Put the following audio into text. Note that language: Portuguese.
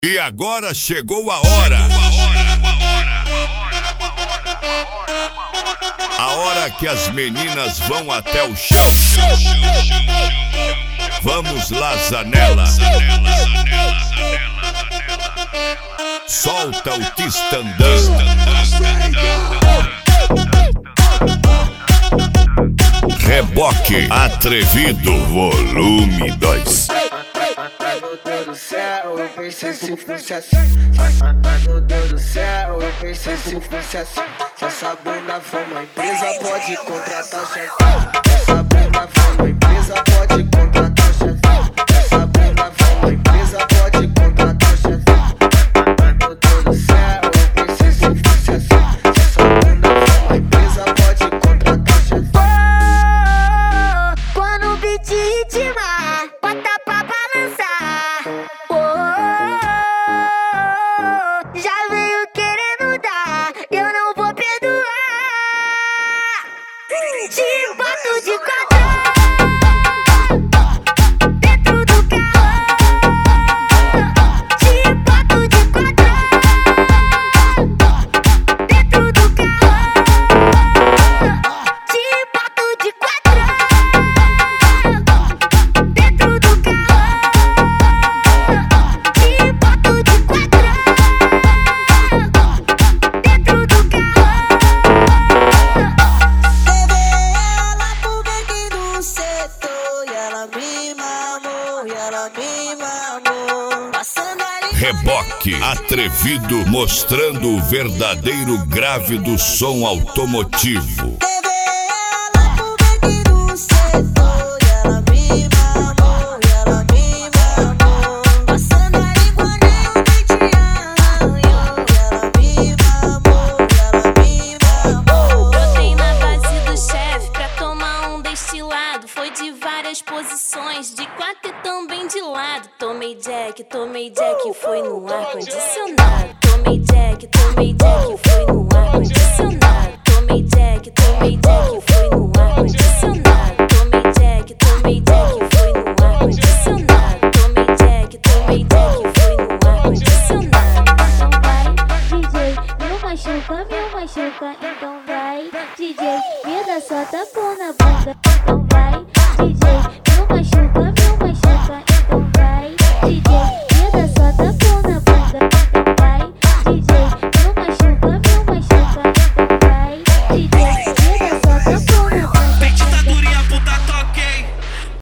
E agora chegou a hora. A hora que as meninas vão até o chão. Vamos lá, Zanella. Solta o tistandão. Reboque atrevido, volume 2. Meu Deus do céu, eu pensei se fosse assim. Meu Deus do céu, eu pensei se fosse assim. Se essa bunda for uma empresa, pode contratar chefe. Se essa bunda for uma empresa, pode contratar chefe. Se essa bunda for uma empresa, pode contratar chefe. Meu Deus do céu, eu pensei se fosse assim. Se essa bunda for uma empresa, pode contratar chefe. Quando o beat ritmar, bota pra balançar. Já veio querendo dar, eu não vou perdoar. Te boto de quadrão dentro do carro. Te boto de quadrão dentro do carro. Te boto de quadrão dentro do carro. Te boto de quadrão dentro do Reboque atrevido, mostrando o verdadeiro grave do som automotivo. Brotei na base do chefe pra tomar um destilado. Foi de várias posições, de quatro e também de lado. Tomei Jack, foi no ar-condicionado. Tomei Jack, foi no ar-condicionado. Tomei Jack, foi no ar-condicionado. Tomei Jack, foi no ar-condicionado. Tomei Jack, foi no ar-condicionado. Então vai, DJ, me machuca, então vai, DJ, me dá só tapão na bunda.